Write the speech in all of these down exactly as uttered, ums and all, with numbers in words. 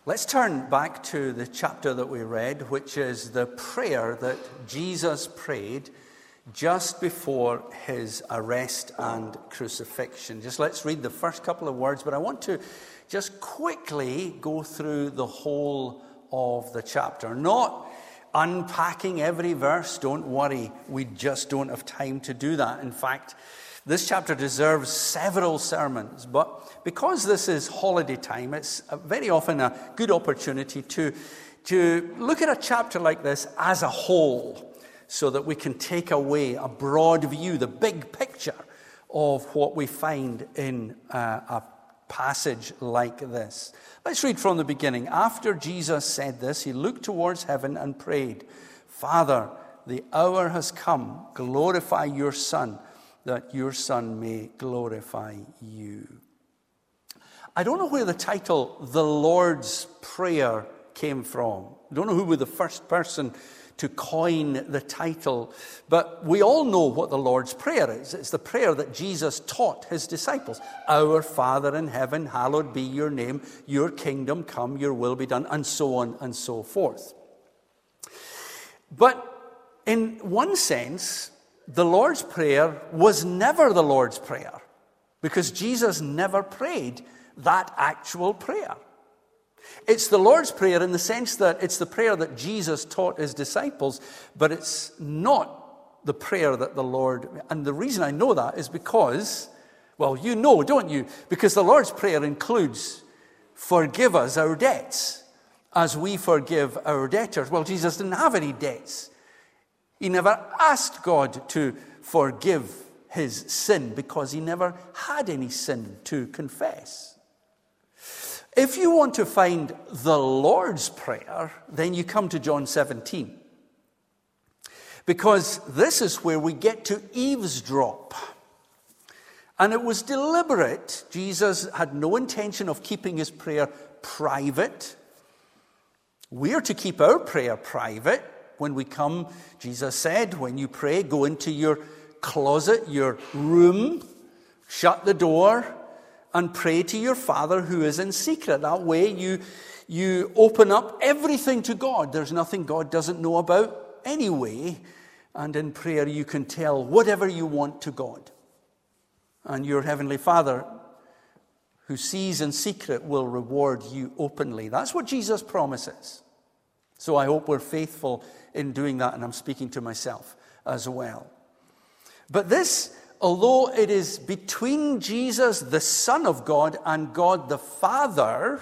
Let's turn back to the chapter that we read, which is the prayer that Jesus prayed just before his arrest and crucifixion. Just let's read the first couple of words, but I want to just quickly go through the whole of the chapter. Not unpacking every verse, don't worry, we just don't have time to do that. In fact, this chapter deserves several sermons, but because this is holiday time, it's very often a good opportunity to, to look at a chapter like this as a whole, so that we can take away a broad view, the big picture of what we find in uh, a passage like this. Let's read from the beginning. After Jesus said this, he looked towards heaven and prayed, "Father, the hour has come. Glorify your Son, that your Son may glorify you." I don't know where the title, The Lord's Prayer, came from. I don't know who was the first person to coin the title, but we all know what the Lord's Prayer is. It's the prayer that Jesus taught his disciples. Our Father in heaven, hallowed be your name, your kingdom come, your will be done, and so on and so forth. But in one sense, the Lord's Prayer was never the Lord's Prayer, because Jesus never prayed that actual prayer. It's the Lord's Prayer in the sense that it's the prayer that Jesus taught his disciples, but it's not the prayer that the Lord... And the reason I know that is because, well, you know, don't you? Because the Lord's Prayer includes, forgive us our debts as we forgive our debtors. Well, Jesus didn't have any debts. He never asked God to forgive his sin because he never had any sin to confess. If you want to find the Lord's Prayer, then you come to John seventeen. Because this is where we get to eavesdrop. And it was deliberate. Jesus had no intention of keeping his prayer private. We are to keep our prayer private. When we come, Jesus said, when you pray, go into your closet, your room, shut the door, and pray to your Father who is in secret. That way you, you open up everything to God. There's nothing God doesn't know about anyway. And in prayer you can tell whatever you want to God. And your Heavenly Father, who sees in secret, will reward you openly. That's what Jesus promises. So I hope we're faithful in doing that, and I'm speaking to myself as well. But this... although it is between Jesus, the Son of God, and God the Father,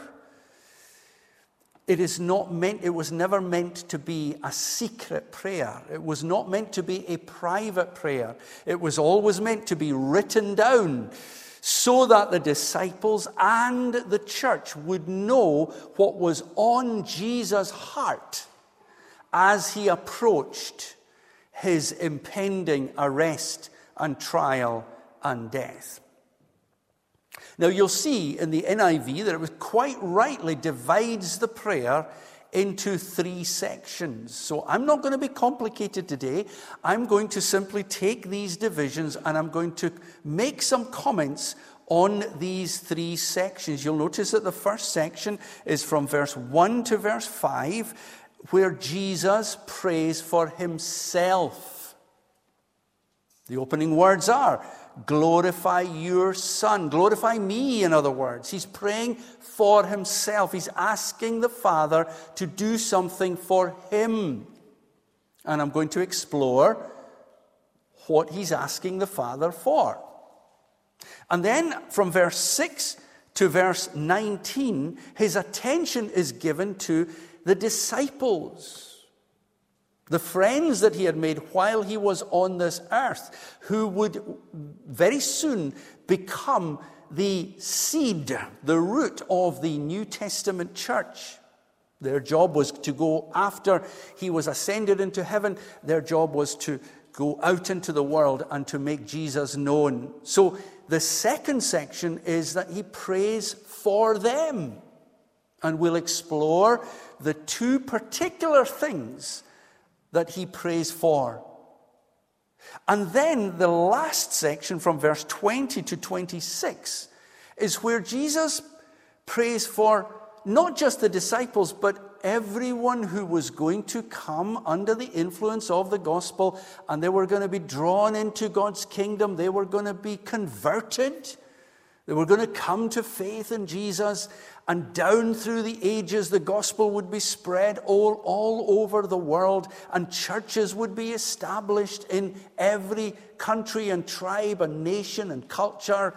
it is not meant, it was never meant to be a secret prayer. It was not meant to be a private prayer. It was always meant to be written down so that the disciples and the church would know what was on Jesus' heart as he approached his impending arrest and trial and death. Now you'll see in the N I V that it was quite rightly divides the prayer into three sections. So I'm not going to be complicated today. I'm going to simply take these divisions and I'm going to make some comments on these three sections. You'll notice that the first section is from verse one to verse five, where Jesus prays for himself. The opening words are, glorify your Son. Glorify me, in other words. He's praying for himself. He's asking the Father to do something for him. And I'm going to explore what he's asking the Father for. And then from verse six to verse nineteen, his attention is given to the disciples. The friends that he had made while he was on this earth, who would very soon become the seed, the root of the New Testament church. Their job was to go after he was ascended into heaven. Their job was to go out into the world and to make Jesus known. So the second section is that he prays for them. And we'll explore the two particular things that he prays for. And then the last section from verse twenty to twenty-six is where Jesus prays for not just the disciples, but everyone who was going to come under the influence of the gospel, and they were going to be drawn into God's kingdom. They were going to be converted. They were going to come to faith in Jesus, and down through the ages, the gospel would be spread all, all over the world, and churches would be established in every country and tribe and nation and culture.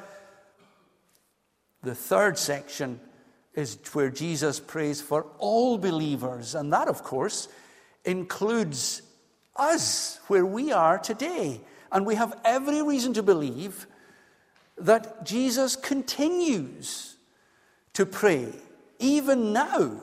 The third section is where Jesus prays for all believers, and that, of course, includes us, where we are today. And we have every reason to believe that Jesus continues to pray, even now,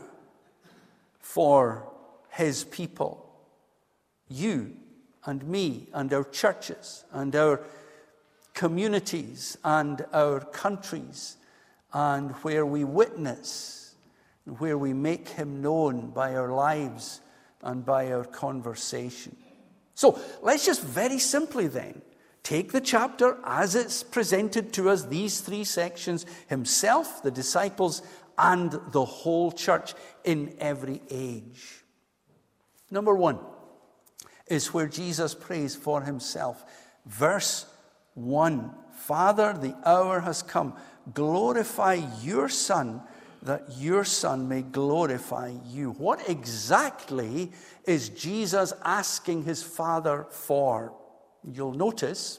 for his people, you and me and our churches and our communities and our countries, and where we witness, where we make him known by our lives and by our conversation. So let's just very simply then take the chapter as it's presented to us, these three sections, himself, the disciples, and the whole church in every age. Number one is where Jesus prays for himself. Verse one, Father, the hour has come. Glorify your Son, that your Son may glorify you. What exactly is Jesus asking his Father for? You'll notice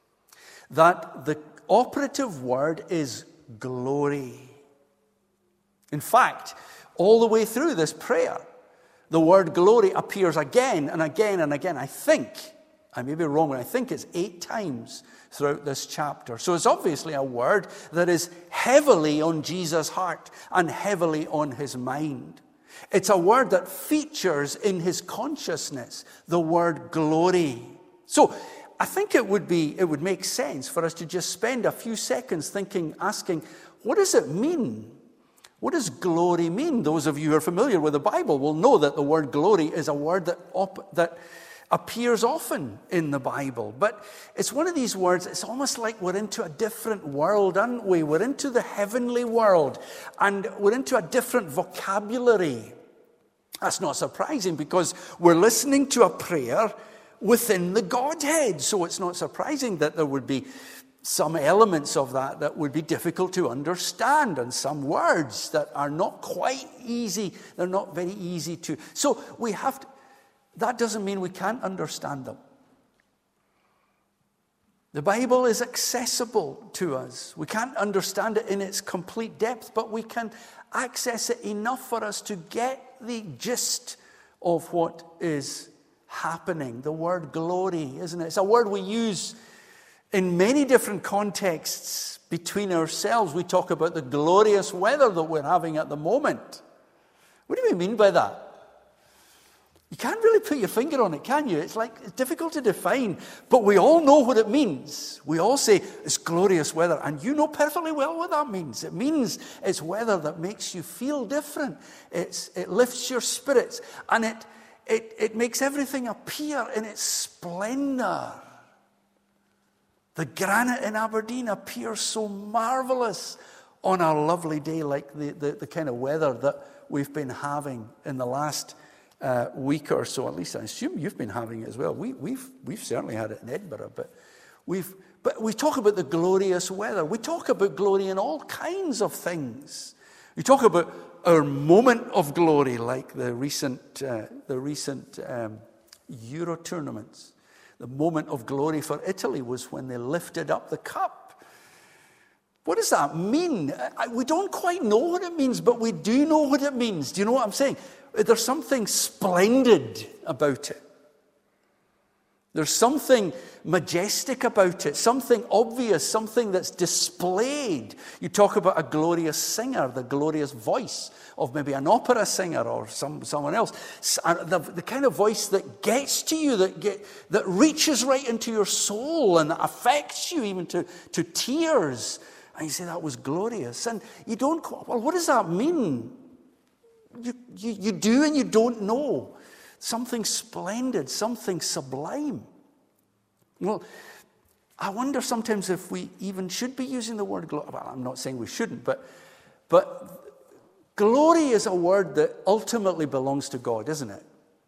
that the operative word is glory. In fact, all the way through this prayer, the word glory appears again and again and again. I think, I may be wrong, but I think it's eight times throughout this chapter. So it's obviously a word that is heavily on Jesus' heart and heavily on his mind. It's a word that features in his consciousness, the word glory. So I think it would be, it would make sense for us to just spend a few seconds thinking, asking, what does it mean? What does glory mean? Those of you who are familiar with the Bible will know that the word glory is a word that op- that appears often in the Bible. But it's one of these words, it's almost like we're into a different world, aren't we? We're into the heavenly world, and we're into a different vocabulary. That's not surprising, because we're listening to a prayer within the Godhead. So it's not surprising that there would be some elements of that that would be difficult to understand, and some words that are not quite easy. They're not very easy to. So we have to, that doesn't mean we can't understand them. The Bible is accessible to us. We can't understand it in its complete depth, but we can access it enough for us to get the gist of what is happening. The word glory, isn't it? It's a word we use in many different contexts between ourselves. We talk about the glorious weather that we're having at the moment. What do we mean by that? You can't really put your finger on it, can you? It's like, it's difficult to define, but we all know what it means. We all say it's glorious weather, and you know perfectly well what that means. It means it's weather that makes you feel different. It's, it lifts your spirits, and it, it, it makes everything appear in its splendor. The granite in Aberdeen appears so marvelous on a lovely day like the, the, the kind of weather that we've been having in the last uh, week or so. At least I assume you've been having it as well. We, we've we've certainly had it in Edinburgh, but we've but we talk about the glorious weather. We talk about glory in all kinds of things. We talk about our moment of glory, like the recent uh, the recent um, Euro tournaments. The moment of glory for Italy was when they lifted up the cup. What does that mean? I, we don't quite know what it means, but we do know what it means. Do you know what I'm saying? There's something splendid about it. There's something majestic about it, something obvious, something that's displayed. You talk about a glorious singer, the glorious voice of maybe an opera singer or some someone else. The, the kind of voice that gets to you, that get, that reaches right into your soul and affects you even to, to tears. And you say, that was glorious. And you don't, well, what does that mean? You, you, you do and you don't know. Something splendid, something sublime. Well, I wonder sometimes if we even should be using the word glory. Well, I'm not saying we shouldn't, but but Glory is a word that ultimately belongs to God, isn't it?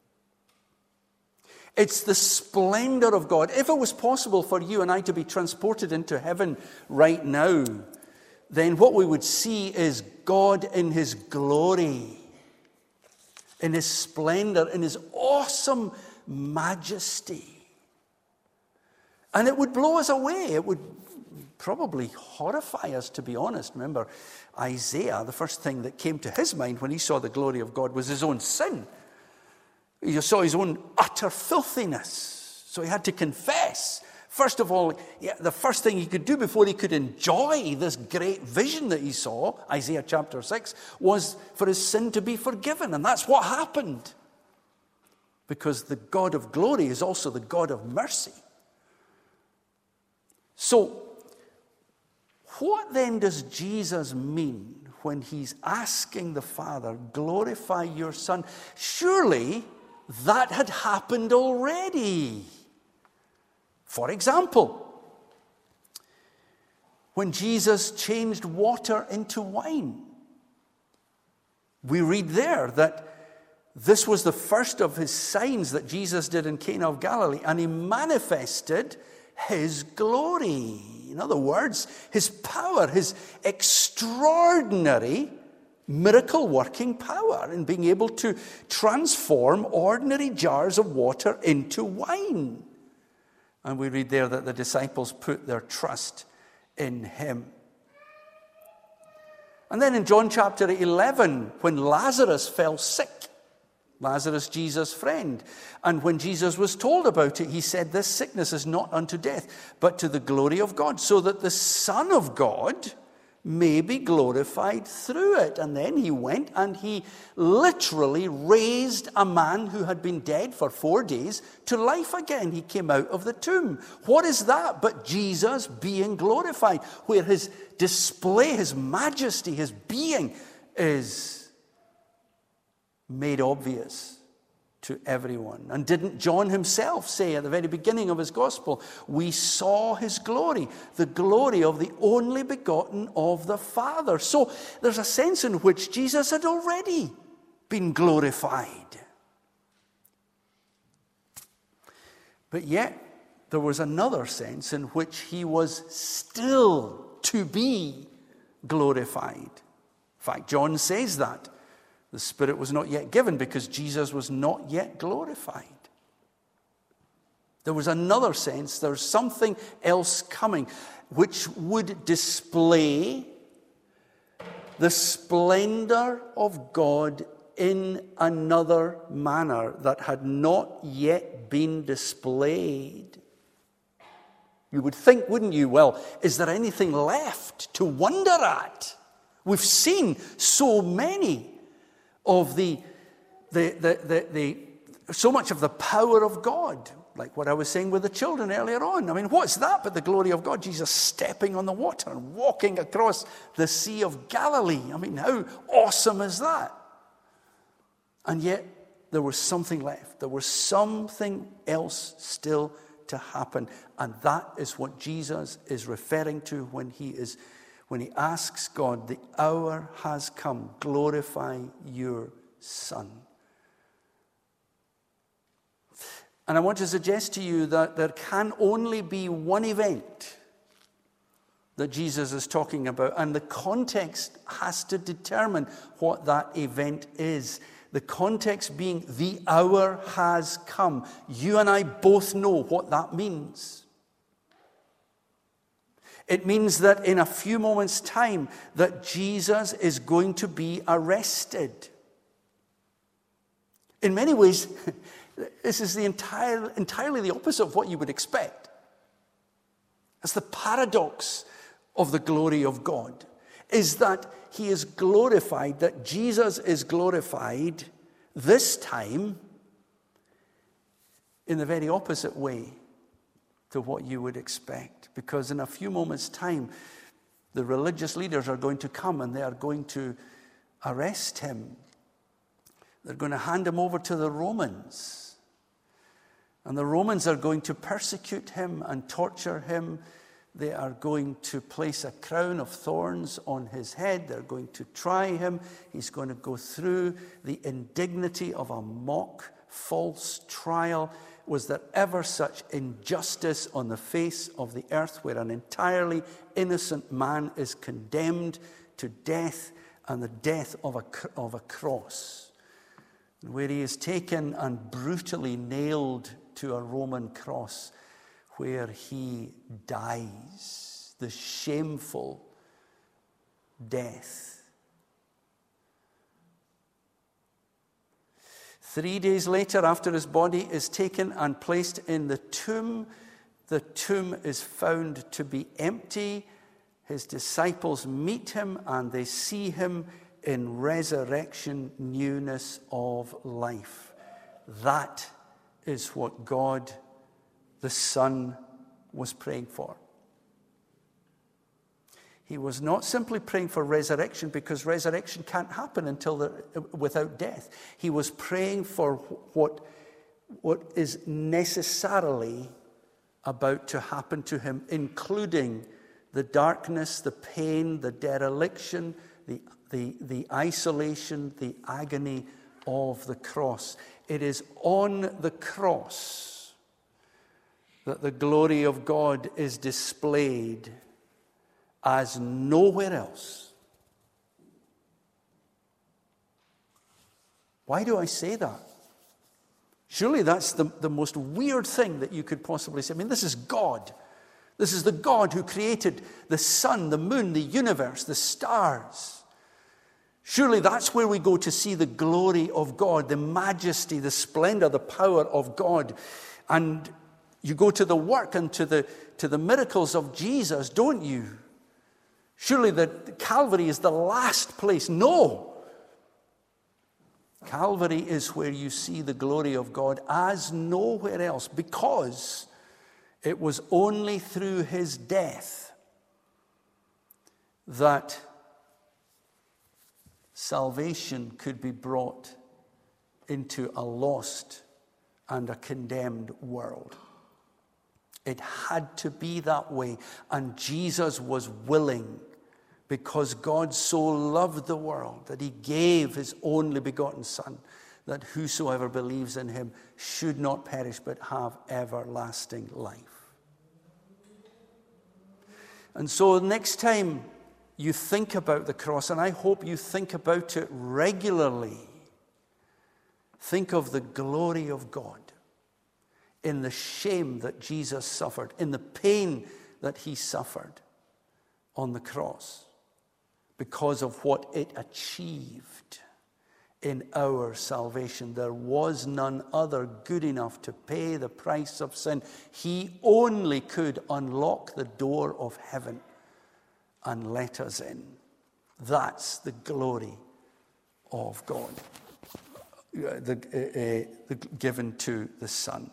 It's the splendor of God. If it was possible for you and I to be transported into heaven right now, then what we would see is God in his glory, in his splendor, in his awesome majesty. And it would blow us away. It would probably horrify us, to be honest. Remember, Isaiah, the first thing that came to his mind when he saw the glory of God was his own sin. He saw his own utter filthiness. So he had to confess. First of all, yeah, the first thing he could do before he could enjoy this great vision that he saw, Isaiah chapter six, was for his sin to be forgiven. And that's what happened. Because the God of glory is also the God of mercy. So, what then does Jesus mean when he's asking the Father, glorify your Son? Surely that had happened already. For example, when Jesus changed water into wine, we read there that this was the first of his signs that Jesus did in Cana of Galilee, and he manifested his glory. In other words, his power, his extraordinary miracle-working power in being able to transform ordinary jars of water into wine. And we read there that the disciples put their trust in him. And then in John chapter eleven, when Lazarus fell sick, Lazarus, Jesus' friend, and when Jesus was told about it, he said, this sickness is not unto death, but to the glory of God, so that the Son of God may be glorified through it. And then he went and he literally raised a man who had been dead for four days to life again. He came out of the tomb. What is that but Jesus being glorified, where his display, his majesty, his being is made obvious to everyone? And didn't John himself say at the very beginning of his gospel, we saw his glory, the glory of the only begotten of the Father. So there's a sense in which Jesus had already been glorified. But yet there was another sense in which he was still to be glorified. In fact, John says that the Spirit was not yet given because Jesus was not yet glorified. There was another sense, there's something else coming, which would display the splendor of God in another manner that had not yet been displayed. You would think, wouldn't you, well, is there anything left to wonder at? We've seen so many of the, the, the, the, the, so much of the power of God, like what I was saying with the children earlier on. I mean, what's that but the glory of God? Jesus stepping on the water and walking across the Sea of Galilee. I mean, how awesome is that? And yet, there was something left. There was something else still to happen. And that is what Jesus is referring to when he is When he asks God, the hour has come, glorify your Son. And I want to suggest to you that there can only be one event that Jesus is talking about, and the context has to determine what that event is. The context being, the hour has come. You and I both know what that means. It means that in a few moments' time, that Jesus is going to be arrested. In many ways, this is the entire, entirely the opposite of what you would expect. It's the paradox of the glory of God, is that he is glorified, that Jesus is glorified this time in the very opposite way to what you would expect. Because in a few moments' time, the religious leaders are going to come and they are going to arrest him. They're going to hand him over to the Romans. And the Romans are going to persecute him and torture him. They are going to place a crown of thorns on his head. They're going to try him. He's going to go through the indignity of a mock, false trial. Was there ever such injustice on the face of the earth where an entirely innocent man is condemned to death and the death of a, of a cross? Where he is taken and brutally nailed to a Roman cross, where he dies, the shameful death. Three days later, after his body is taken and placed in the tomb, the tomb is found to be empty. His disciples meet him and they see him in resurrection newness of life. That is what God the Son was praying for. He was not simply praying for resurrection, because resurrection can't happen until the, without death. He was praying for what, what is necessarily about to happen to him, including the darkness, the pain, the dereliction, the, the, the isolation, the agony of the cross. It is on the cross that the glory of God is displayed as nowhere else. Why do I say that? Surely that's the, the most weird thing that you could possibly say. I mean, this is God. This is the God who created the sun, the moon, the universe, the stars. Surely that's where we go to see the glory of God, the majesty, the splendor, the power of God. And you go to the work and to the, to the miracles of Jesus, don't you? Surely the Calvary is the last place. No. Calvary is where you see the glory of God as nowhere else, because it was only through his death that salvation could be brought into a lost and a condemned world. It had to be that way. And Jesus was willing, because God so loved the world that he gave his only begotten Son, that whosoever believes in him should not perish but have everlasting life. And so next time you think about the cross, and I hope you think about it regularly, think of the glory of God in the shame that Jesus suffered, in the pain that he suffered on the cross, because of what it achieved in our salvation. There was none other good enough to pay the price of sin. He only could unlock the door of heaven and let us in. That's the glory of God, the, uh, uh, the, given to the Son.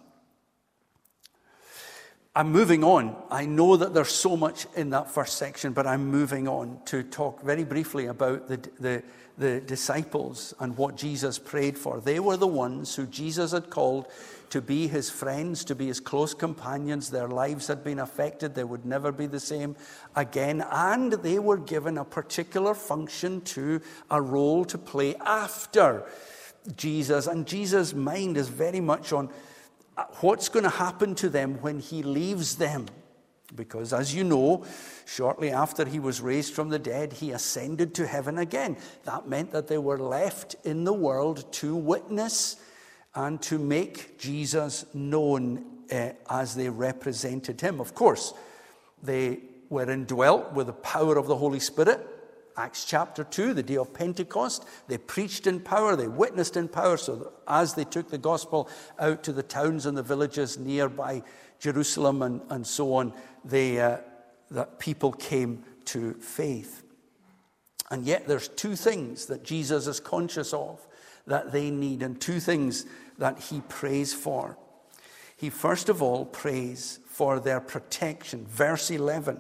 I'm moving on. I know that there's so much in that first section, but I'm moving on to talk very briefly about the, the, the disciples and what Jesus prayed for. They were the ones who Jesus had called to be his friends, to be his close companions. Their lives had been affected. They would never be the same again. And they were given a particular function, to a role to play after Jesus. And Jesus' mind is very much on what's going to happen to them when he leaves them. Because, as you know, shortly after he was raised from the dead, he ascended to heaven again. That meant that they were left in the world to witness and to make Jesus known uh, as they represented him. Of course, they were indwelt with the power of the Holy Spirit. Acts chapter two, the day of Pentecost, they preached in power, they witnessed in power, so that as they took the gospel out to the towns and the villages nearby Jerusalem and, and so on, they, uh, that people came to faith. And yet there's two things that Jesus is conscious of that they need, and two things that he prays for. He first of all prays for their protection. Verse eleven.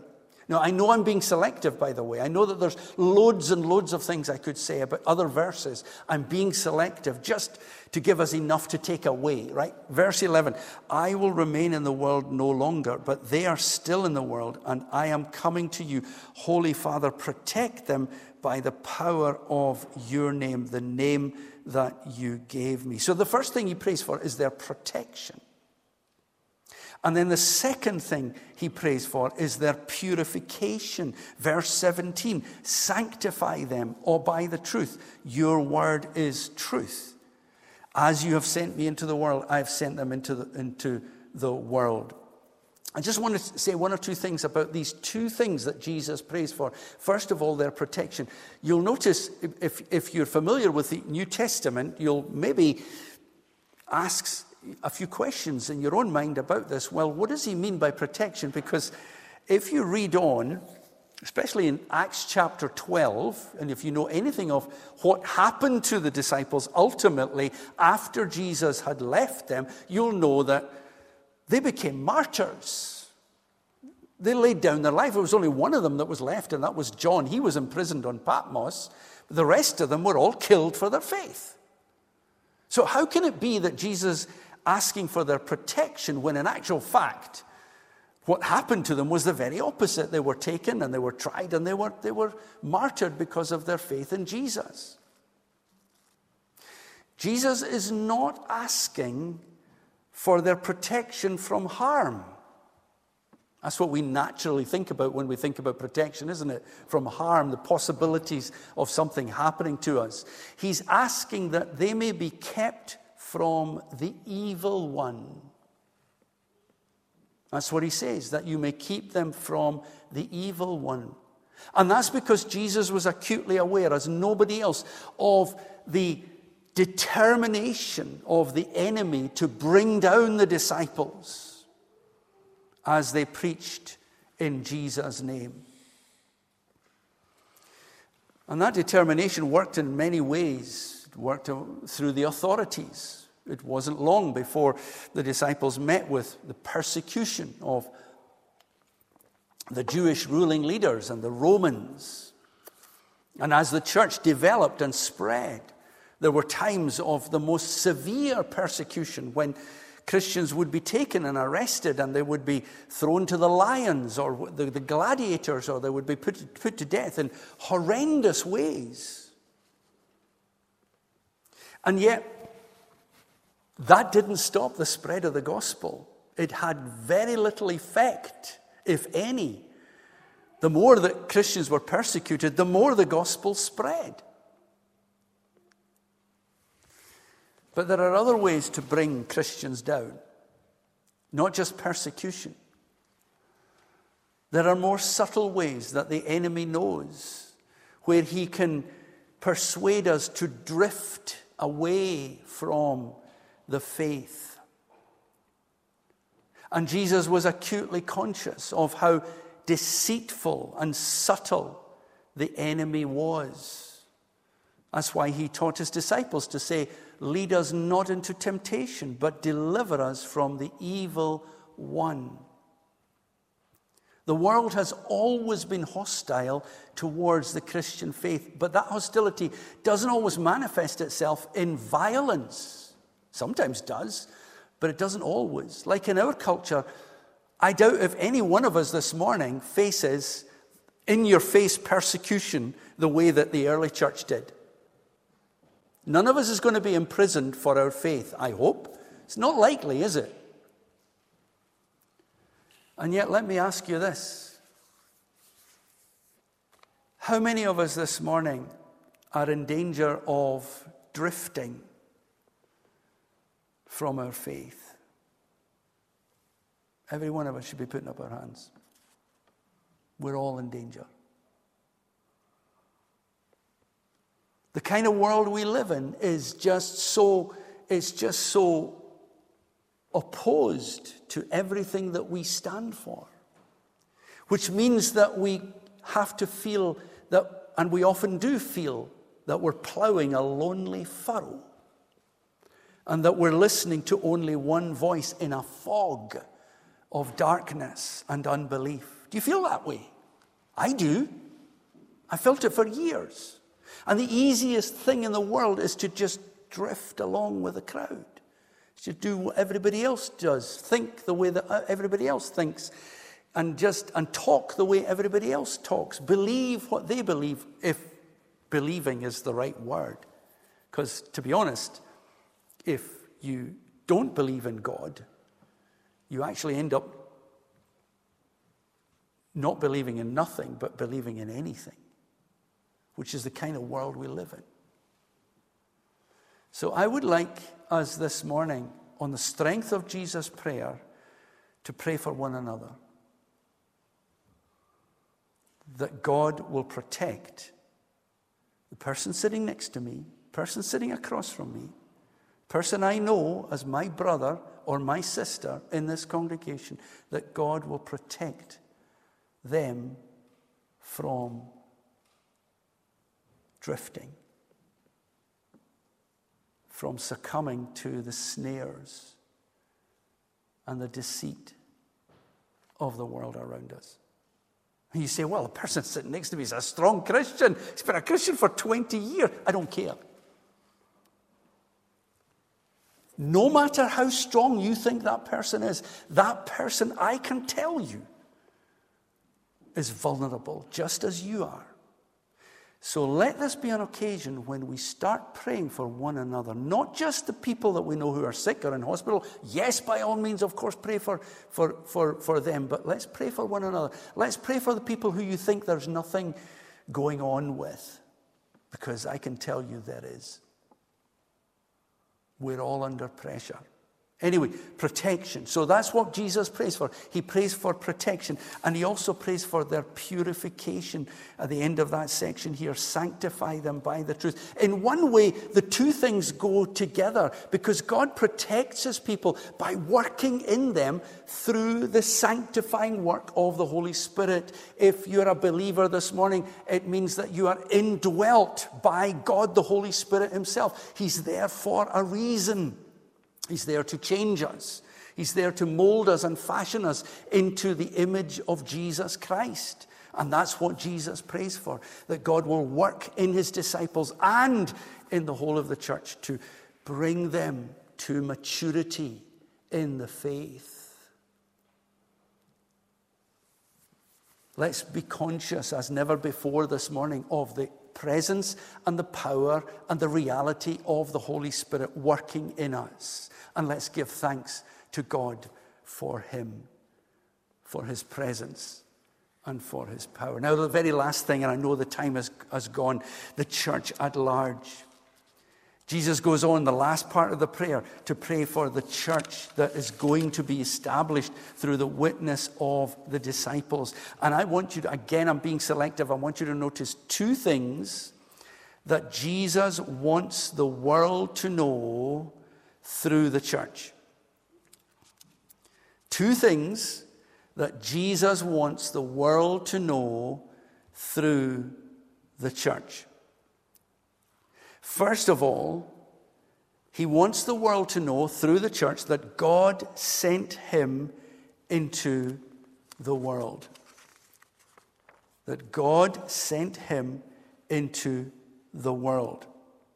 Now, I know I'm being selective, by the way. I know that there's loads and loads of things I could say about other verses. I'm being selective just to give us enough to take away, right? Verse eleven, I will remain in the world no longer, but they are still in the world, and I am coming to you. Holy Father, protect them by the power of your name, the name that you gave me. So the first thing he prays for is their protection. And then the second thing he prays for is their purification. Verse seventeen, sanctify them all by the truth. Your word is truth. As you have sent me into the world, I have sent them into the, into the world. I just want to say one or two things about these two things that Jesus prays for. First of all, their protection. You'll notice, if, if you're familiar with the New Testament, you'll maybe ask a few questions in your own mind about this. Well, what does he mean by protection? Because if you read on, especially in Acts chapter twelve, and if you know anything of what happened to the disciples ultimately after Jesus had left them, you'll know that they became martyrs. They laid down their life. There was only one of them that was left, and that was John. He was imprisoned on Patmos. The rest of them were all killed for their faith. So how can it be that Jesus asking for their protection when in actual fact what happened to them was the very opposite? They were taken and they were tried and they were, they were martyred because of their faith in Jesus. Jesus is not asking for their protection from harm. That's what we naturally think about when we think about protection, isn't it? From harm, the possibilities of something happening to us. He's asking that they may be kept from the evil one. That's what he says, that you may keep them from the evil one. And that's because Jesus was acutely aware, as nobody else, of the determination of the enemy to bring down the disciples as they preached in Jesus' name. And that determination worked in many ways. It worked through the authorities. It wasn't long before the disciples met with the persecution of the Jewish ruling leaders and the Romans. And as the church developed and spread, there were times of the most severe persecution when Christians would be taken and arrested and they would be thrown to the lions or the, the gladiators, or they would be put, put to death in horrendous ways. And yet, that didn't stop the spread of the gospel. It had very little effect, if any. The more that Christians were persecuted, the more the gospel spread. But there are other ways to bring Christians down, not just persecution. There are more subtle ways that the enemy knows, where he can persuade us to drift away from the faith. And Jesus was acutely conscious of how deceitful and subtle the enemy was. That's why he taught his disciples to say, lead us not into temptation, but deliver us from the evil one. The world has always been hostile towards the Christian faith, but that hostility doesn't always manifest itself in violence. Sometimes does, but it doesn't always. Like in our culture, I doubt if any one of us this morning faces in-your-face persecution the way that the early church did. None of us is going to be imprisoned for our faith, I hope. It's not likely, is it? And yet, let me ask you this. How many of us this morning are in danger of drifting from our faith? Every one of us should be putting up our hands. We're all in danger. The kind of world we live in is just so, it's just so opposed to everything that we stand for. Which means that we have to feel that, and we often do feel, that we're plowing a lonely furrow. And that we're listening to only one voice in a fog of darkness and unbelief. Do you feel that way? I do. I felt it for years. And the easiest thing in the world is to just drift along with the crowd. To do what everybody else does. Think the way that everybody else thinks. And just and talk the way everybody else talks. Believe what they believe, if believing is the right word. Because to be honest, if you don't believe in God, you actually end up not believing in nothing, but believing in anything, which is the kind of world we live in. So I would like us this morning, on the strength of Jesus' prayer, to pray for one another. That God will protect the person sitting next to me, person sitting across from me, person I know as my brother or my sister in this congregation, that God will protect them from drifting, from succumbing to the snares and the deceit of the world around us. And you say, well, the person sitting next to me is a strong Christian. He's been a Christian for twenty years. I don't care. No matter how strong you think that person is, that person, I can tell you, is vulnerable, just as you are. So let this be an occasion when we start praying for one another, not just the people that we know who are sick or in hospital. Yes, by all means, of course, pray for, for, for, for them, but let's pray for one another. Let's pray for the people who you think there's nothing going on with, because I can tell you there is. We're all under pressure. Anyway, protection. So that's what Jesus prays for. He prays for protection. And he also prays for their purification at the end of that section here. Sanctify them by the truth. In one way, the two things go together, because God protects his people by working in them through the sanctifying work of the Holy Spirit. If you're a believer this morning, it means that you are indwelt by God, the Holy Spirit himself. He's there for a reason. He's there to change us. He's there to mold us and fashion us into the image of Jesus Christ. And that's what Jesus prays for, that God will work in his disciples and in the whole of the church to bring them to maturity in the faith. Let's be conscious as never before this morning of the presence and the power and the reality of the Holy Spirit working in us. And let's give thanks to God for him, for his presence and for his power. Now, the very last thing, and I know the time has, has gone, the church at large. Jesus goes on, the last part of the prayer, to pray for the church that is going to be established through the witness of the disciples. And I want you to, again, I'm being selective, I want you to notice two things that Jesus wants the world to know through the church. Two things that Jesus wants the world to know through the church. First of all, he wants the world to know through the church that God sent him into the world. That God sent him into the world.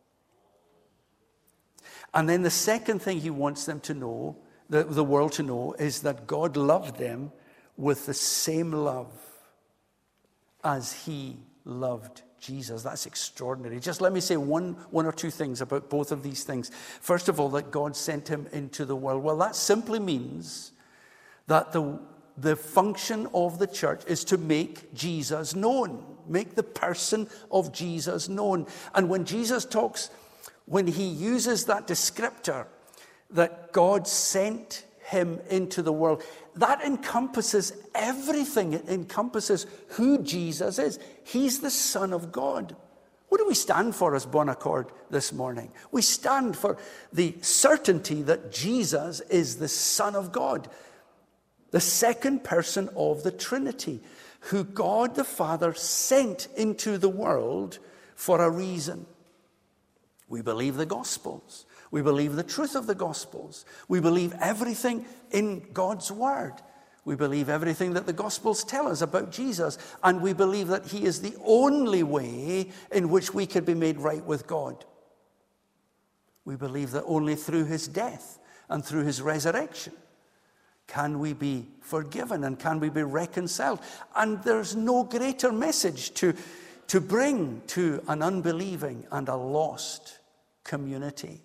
And then the second thing he wants them to know, the, the world to know, is that God loved them with the same love as he loved Jesus. That's extraordinary. Just let me say one, one or two things about both of these things. First of all, that God sent him into the world. Well, that simply means that the, the function of the church is to make Jesus known, make the person of Jesus known. And when Jesus talks, when he uses that descriptor that God sent him into the world, that encompasses everything. It encompasses who Jesus is. He's the Son of God. What do we stand for as Bon Accord this morning? We stand for the certainty that Jesus is the Son of God, the second person of the Trinity, who God the Father sent into the world for a reason. We believe the Gospels. We believe the truth of the Gospels. We believe everything in God's Word. We believe everything that the Gospels tell us about Jesus, and we believe that he is the only way in which we can be made right with God. We believe that only through his death and through his resurrection can we be forgiven and can we be reconciled. And there's no greater message to, to bring to an unbelieving and a lost community.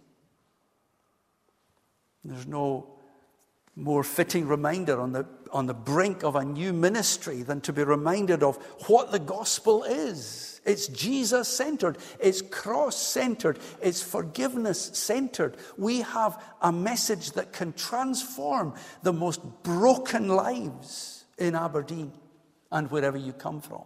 There's no more fitting reminder on the, on the brink of a new ministry than to be reminded of what the gospel is. It's Jesus-centered. It's cross-centered. It's forgiveness-centered. We have a message that can transform the most broken lives in Aberdeen and wherever you come from.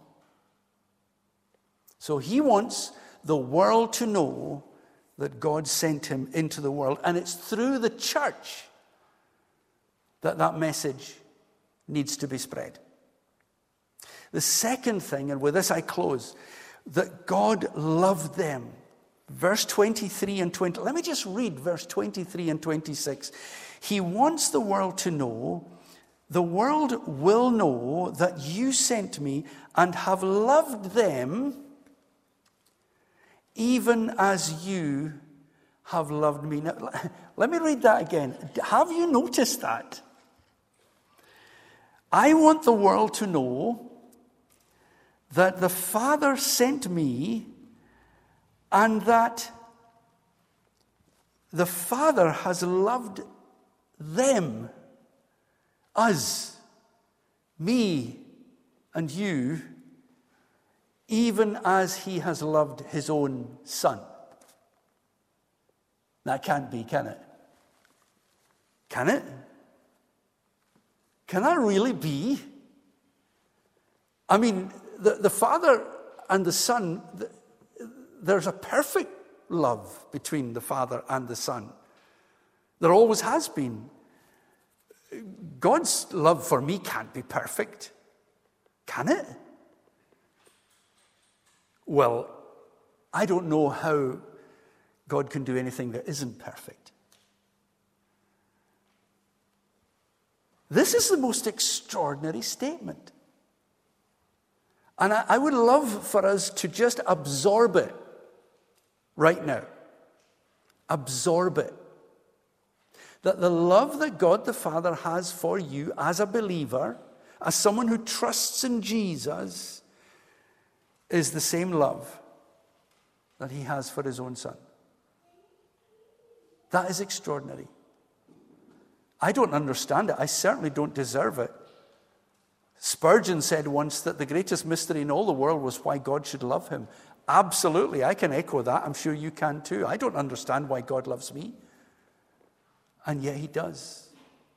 So he wants the world to know that God sent him into the world. And it's through the church that that message needs to be spread. The second thing, and with this I close, that God loved them. Verse twenty-three and twenty. Let me just read verse twenty-three and twenty-six. He wants the world to know, the world will know that you sent me and have loved them even as you have loved me. Now, let me read that again. Have you noticed that? I want the world to know that the Father sent me and that the Father has loved them, us, me and you, even as he has loved his own Son. That can't be, can it? Can it? Can that really be? I mean, the, the Father and the Son, the, there's a perfect love between the Father and the Son. There always has been. God's love for me can't be perfect. Can it? Well, I don't know how God can do anything that isn't perfect. This is the most extraordinary statement. And I, I would love for us to just absorb it right now. Absorb it. That the love that God the Father has for you as a believer, as someone who trusts in Jesus, is the same love that he has for his own Son. That is extraordinary. I don't understand it. I certainly don't deserve it. Spurgeon said once that the greatest mystery in all the world was why God should love him. Absolutely, I can echo that. I'm sure you can too. I don't understand why God loves me. And yet he does.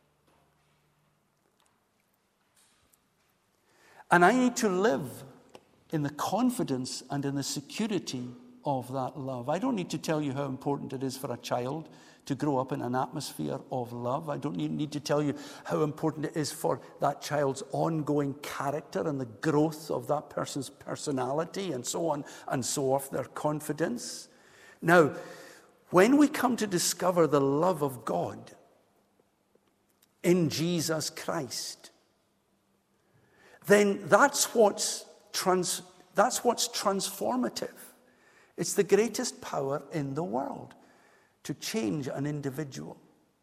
And I need to live in the confidence and in the security of that love. I don't need to tell you how important it is for a child to grow up in an atmosphere of love. I don't need to tell you how important it is for that child's ongoing character and the growth of that person's personality and so on and so forth, their confidence. Now, when we come to discover the love of God in Jesus Christ, then that's what's trans, that's what's transformative. It's the greatest power in the world to change an individual.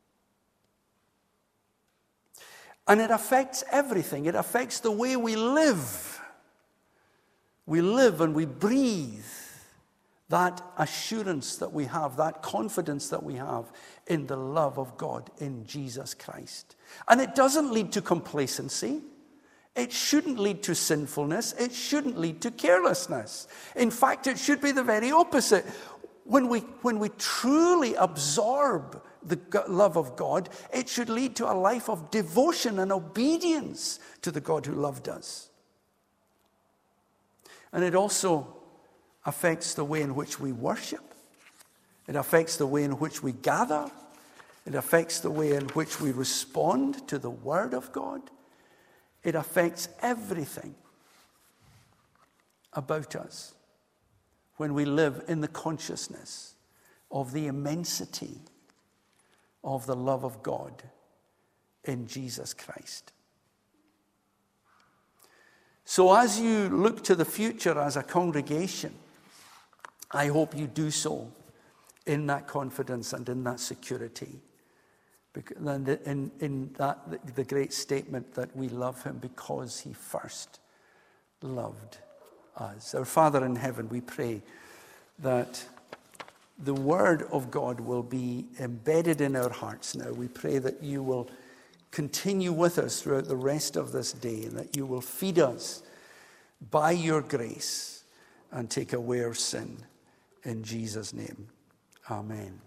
And it affects everything. It affects the way we live. We live and we breathe that assurance that we have, that confidence that we have in the love of God in Jesus Christ. And it doesn't lead to complacency. It shouldn't lead to sinfulness. It shouldn't lead to carelessness. In fact, it should be the very opposite. When we, when we truly absorb the love of God, it should lead to a life of devotion and obedience to the God who loved us. And it also affects the way in which we worship. It affects the way in which we gather. It affects the way in which we respond to the Word of God. It affects everything about us when we live in the consciousness of the immensity of the love of God in Jesus Christ. So as you look to the future as a congregation, I hope you do so in that confidence and in that security. And in, in that, the great statement that we love him because he first loved us. Our Father in heaven, we pray that the word of God will be embedded in our hearts now. We pray that you will continue with us throughout the rest of this day, and that you will feed us by your grace and take away our sin. In Jesus' name, amen.